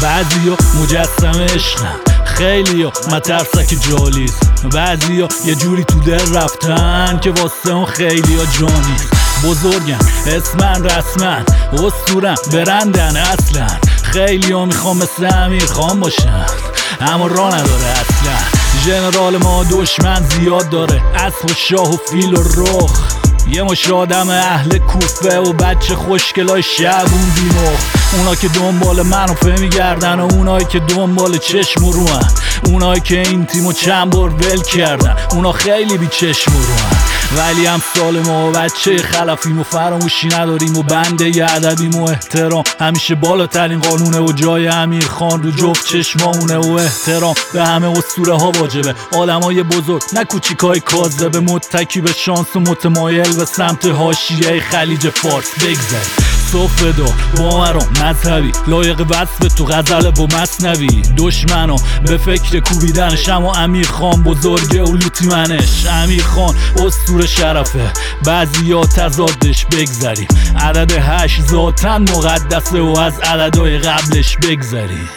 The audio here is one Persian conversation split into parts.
بعضیا مجسم عشقن، خیلیا مترسک جالیست، بعضیا یه جوری تو دل رفتن که واسه اون خیلیا جانیست. بزرگن اسمن رسمن اسطورن برندن اصلا، خیلیا میخوام مثل امیر خان باشن اما راه نداره اصلا. ژنرال ما دشمن زیاد داره، اسب و شاه و فیل و رخ، یه مش آدم اهل کوفه و بچه خوشگلای شبون بیمخ. اونا که دنبال منافع میگردن و اونایی که دنبال چشم و روان، اونایی که این تیمو چند بار ول کردن اونا خیلی بی چشم و روان. ولی هم سال ما بچه خلفیم و فراموشی نداریم و بنده ی ادبیم و احترام همیشه بالاترین قانونه و جای امیر خان رو جفت چشمامونه و احترام به همه اسطوره ها واجبه، آدمای بزرگ نه کوچیکای کاذبه، متکی به شانس و متمایل به سمت حاشیه خلیج فارس بگذاریم. صفه دار باورم مذهبی لایق وصف تو غزل با مثنوی، دشمنو به فکر کوبیدنش اما امیر خان بزرگه و لوتی منش. امیر خان اسطوره شرفه بعضیا تضادش بگذاریم، عدد 8 ذاتن مقدسه و از عددهای قبلش بگذاریم.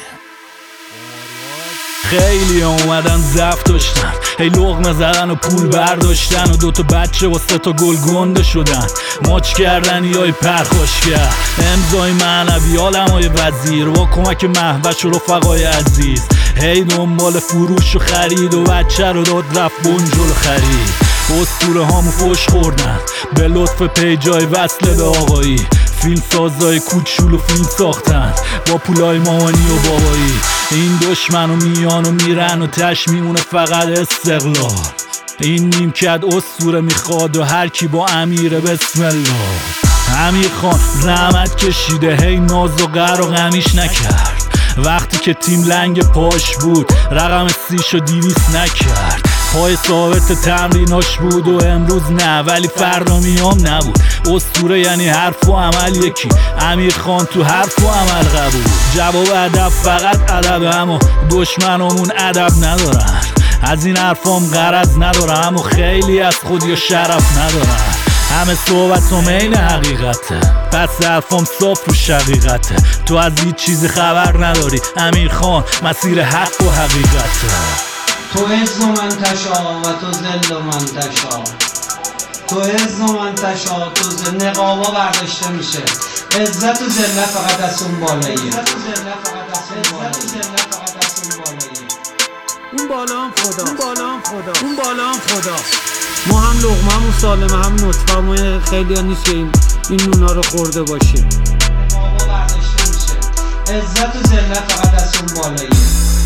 خیلی اومدن ضعف داشتن، هی لقمه زدن و پول برداشتن و دوتا بچه و 3 تا گل گنده شدن، ماچ کردن یای پرخاشگر، امضای معنوی عالمای وزیر با کمک مهوش و رفقای عزیز، هی دنبال فروش و خرید و بچه رو داد رفت بنجل خرید. اسطوره هامو فوش خوردن به لطف پیجای وصله به آقایی، فیلم سازای کوچول و فیلم ساختن با پولای مامانی و بابایی. این دشمن و میان و میرن و تش میمونه فقط استقلال، این نیمکت اسطوره میخواد و هر کی با امیره بسم الله. امیر خان زحمت کشیده هی ناز و قهر و غمیش نکرد، وقتی که تیم لنگ پاش بود رقم 30 و 200 نکرد، پای ثابت تمریناش بود و امروز نه ولی فردا میام نبود. اسطوره یعنی حرف و عمل یکی، امیر خان تو حرف و عمل قبول، جواب ادب فقط ادب اما دشمنامون ادب ندارن، از این حرفام غرض ندارم اما خیلی از خود یا شرف ندارن، همه صحبتم عین حقیقته پس حرفام صاف و شقیقته، تو از هیچ چیزی خبر نداری امیر خان مسیر حق و حقیقته. تو عز و منتشا و تو ذل و منتشا، تو عز و منتشا تو ذل، نقابا برداشته میشه، عزت و ذلت فقط از اون بالاییه، عزت و ذلت فقط از اون بالاییه. اون بالا هم خدا، اون بالا هم خدا، اون بالا هم خدا. ما هم لقمه همون سالمه هم نطفه همون، خیلی ها نیست که این نونا رو خورده باشیم. نقابا برداشته میشه، عزت و ذلت فقط از اون بالاییه.